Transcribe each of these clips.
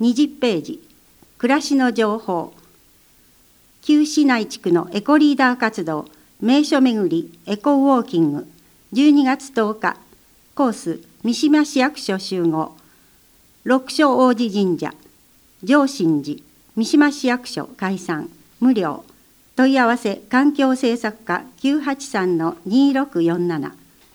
20ページ、暮らしの情報。旧市内地区のエコリーダー活動、名所巡り、エコウォーキング、12月10日、コース、三島市役所集合、六所王子神社、上神寺、三島市役所開山、無料、問い合わせ環境政策課 983-2647。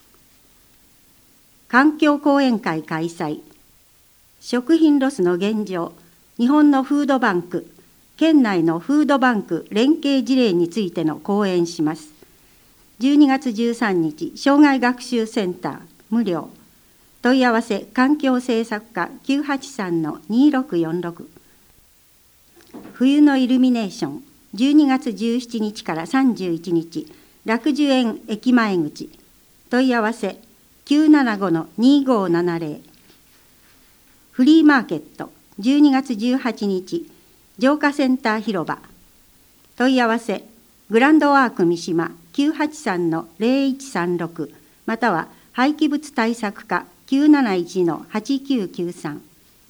環境講演会開催。食品ロスの現状、日本のフードバンク、県内のフードバンク連携事例についての講演します。12月13日、障害学習センター、無料。問い合わせ環境政策課 983-2646。冬のイルミネーション、12月17日から31日、楽寿園駅前口。問い合わせ975-2570。フリーマーケット、12月18日、浄化センター広場。問い合わせグランドワーク三島 983-0136 または廃棄物対策課 971-8993。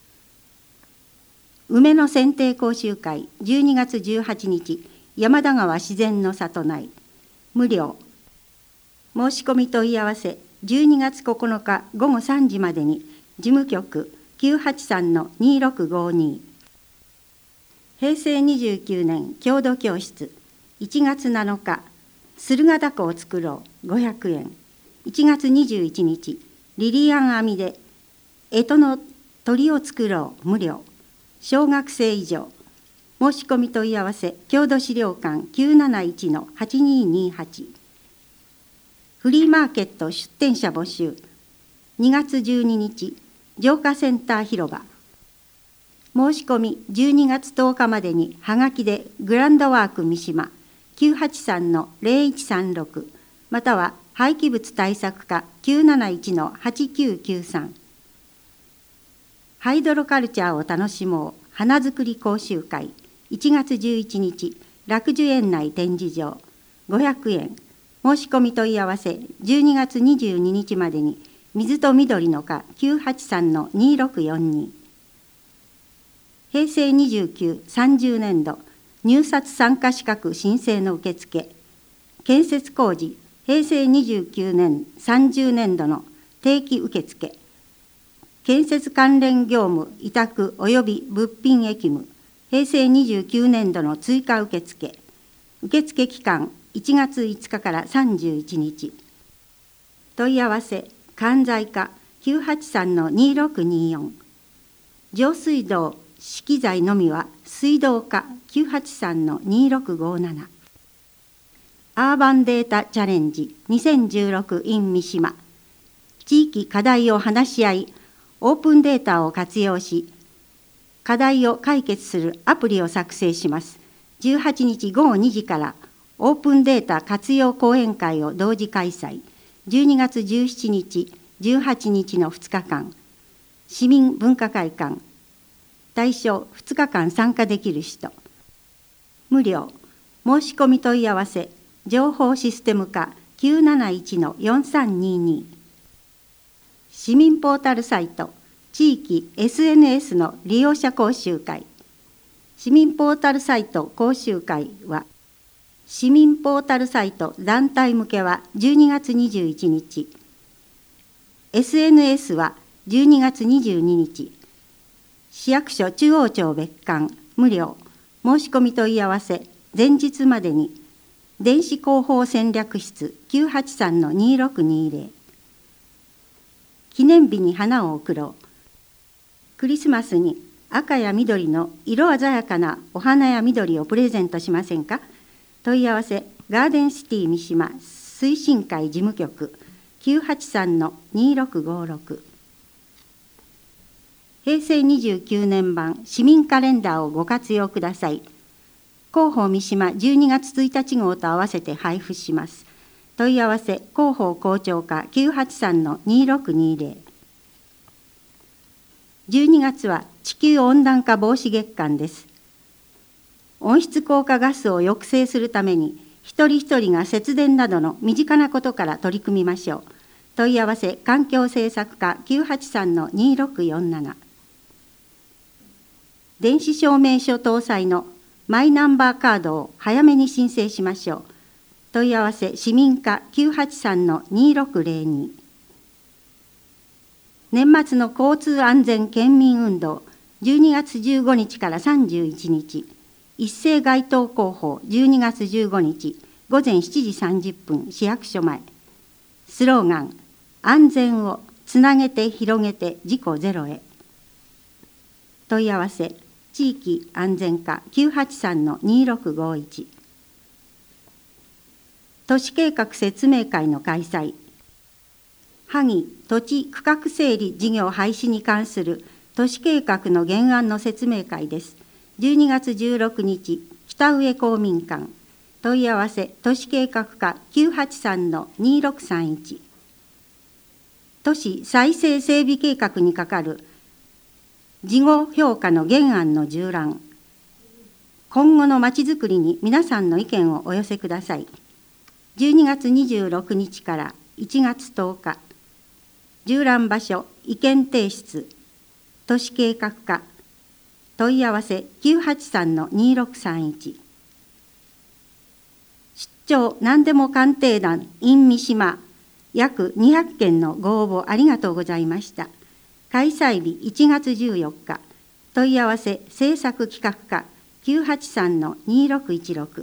梅の剪定講習会、12月18日、山田川自然の里内、無料。申し込み問い合わせ、12月9日午後3時までに、事務局 983-2652。平成29年郷土教室、1月7日、駿河凧を作ろう、500円。1月21日、リリアン編みで、干支の鳥を作ろう、無料。小学生以上。申し込み問い合わせ、郷土資料館 971-8228。フリーマーケット出店者募集。2月12日、浄化センター広場。申し込み12月10日までにはがきでグランドワーク三島 983-0136 または廃棄物対策課 971-8993。ハイドロカルチャーを楽しもう花づくり講習会、1月11日、楽寿園内展示場、500円。申し込み問い合わせ、12月22日までに、水と緑の課 983-2642。平成29-30年度、入札参加資格申請の受付。建設工事、平成29年30年度の定期受付。建設関連業務委託及び物品役務、平成29年度の追加受付。受付期間1月5日から31日。問い合わせ、関西課 983-2624。上水道、資機材のみは水道課 983-2657。アーバンデータチャレンジ2016 in 三島。地域課題を話し合い、オープンデータを活用し、課題を解決するアプリを作成します。18日午後2時からオープンデータ活用講演会を同時開催。12月17日、18日の2日間、市民文化会館、対象2日間参加できる人、無料。申し込み問い合わせ、情報システム課 971-4322。市民ポータルサイト、地域 SNS の利用者講習会。市民ポータルサイト講習会は、市民ポータルサイト団体向けは12月21日、SNS は12月22日、市役所中央庁別館、無料。申し込み問い合わせ、前日までに、電子広報戦略室 983-2620。記念日に花を贈ろう。クリスマスに赤や緑の色鮮やかなお花や緑をプレゼントしませんか？問い合わせ、ガーデンシティ三島推進会事務局 983-2656。平成29年版市民カレンダーをご活用ください。広報三島12月1日号と合わせて配布します。問い合わせ、広報校長課 983-2620。12月は地球温暖化防止月間です。温室効果ガスを抑制するために、一人一人が節電などの身近なことから取り組みましょう。問い合わせ、環境政策課 983-2647。 電子証明書搭載のマイナンバーカードを早めに申請しましょう。問い合わせ市民課 983-2602。年末の交通安全県民運動12月15日から31日、一斉街頭広報12月15日午前7時30分市役所前。スローガン、安全をつなげて広げて事故ゼロへ。問い合わせ地域安全課 983-2651。都市計画説明会の開催。萩土地区画整理事業廃止に関する都市計画の原案の説明会です。12月16日、北上公民館。問い合わせ都市計画課 983-2631。都市再生整備計画に係る事後評価の原案の縦覧。今後のまちづくりに皆さんの意見をお寄せください。12月26日から1月10日、縦覧場所意見提出、都市計画課、問い合わせ 983-2631。出張何でも鑑定団 in 三島、約200件のご応募ありがとうございました。開催日1月14日、問い合わせ制作企画課 983-2616。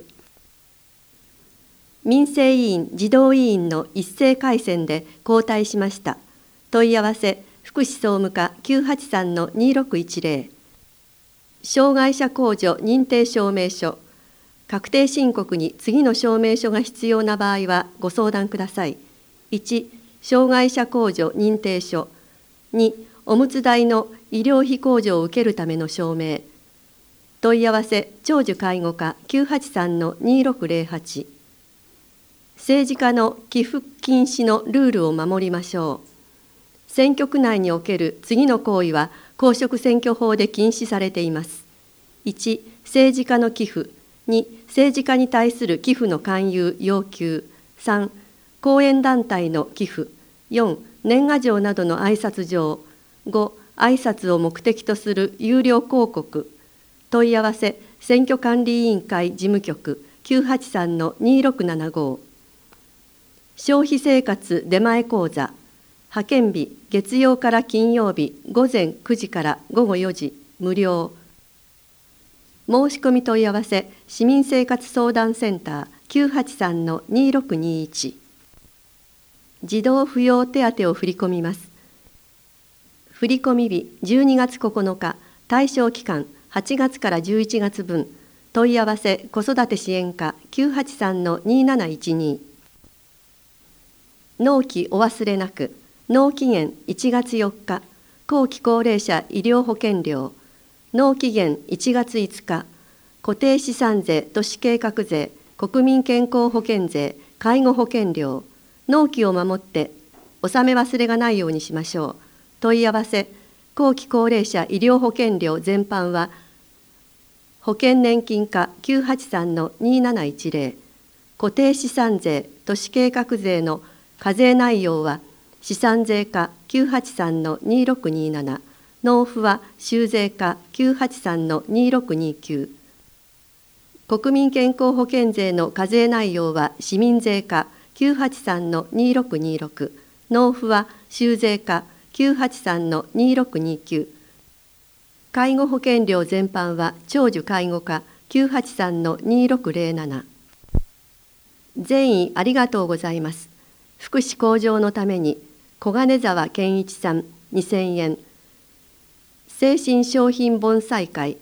民生委員・児童委員の一斉改選で交代しました。問い合わせ福祉総務課 983-2610。障害者控除認定証明書。確定申告に次の証明書が必要な場合はご相談ください。1、障害者控除認定書。2、おむつ代の医療費控除を受けるための証明。問い合わせ長寿介護課 983-2608。政治家の寄付禁止のルールを守りましょう。選挙区内における次の行為は公職選挙法で禁止されています。1、政治家の寄付。2、政治家に対する寄付の勧誘・要求。3、後援団体の寄付。4、年賀状などの挨拶状。5、挨拶を目的とする有料広告。問い合わせ選挙管理委員会事務局 983-2675。消費生活出前講座。派遣日月曜から金曜日午前9時から午後4時無料。申し込み問い合わせ市民生活相談センター 983-2621。児童扶養手当を振り込みます。振り込み日12月9日、対象期間8月から11月分。問い合わせ子育て支援課 983-2712。納期お忘れなく。納期限1月4日、後期高齢者医療保険料。納期限1月5日、固定資産税、都市計画税、国民健康保険税、介護保険料。納期を守って納め忘れがないようにしましょう。問い合わせ後期高齢者医療保険料全般は保険年金課 983-2710。固定資産税、都市計画税の課税内容は資産税課 983-2627。納付は収税課 983-2629。国民健康保険税の課税内容は市民税課 983-2626。納付は収税課 983-2629。介護保険料全般は長寿介護課 983-2607。善意ありがとうございます。福祉向上のために小金沢健一さん2000円。精神商品盆栽会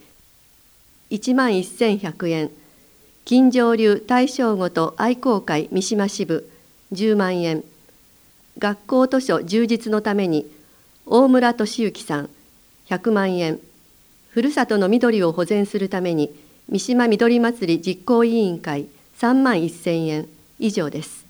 11,100円。金城流大正ごと愛好会三島支部10万円。学校図書充実のために大村俊之さん100万円。ふるさとの緑を保全するために三島緑まつり実行委員会3万1000円。以上です。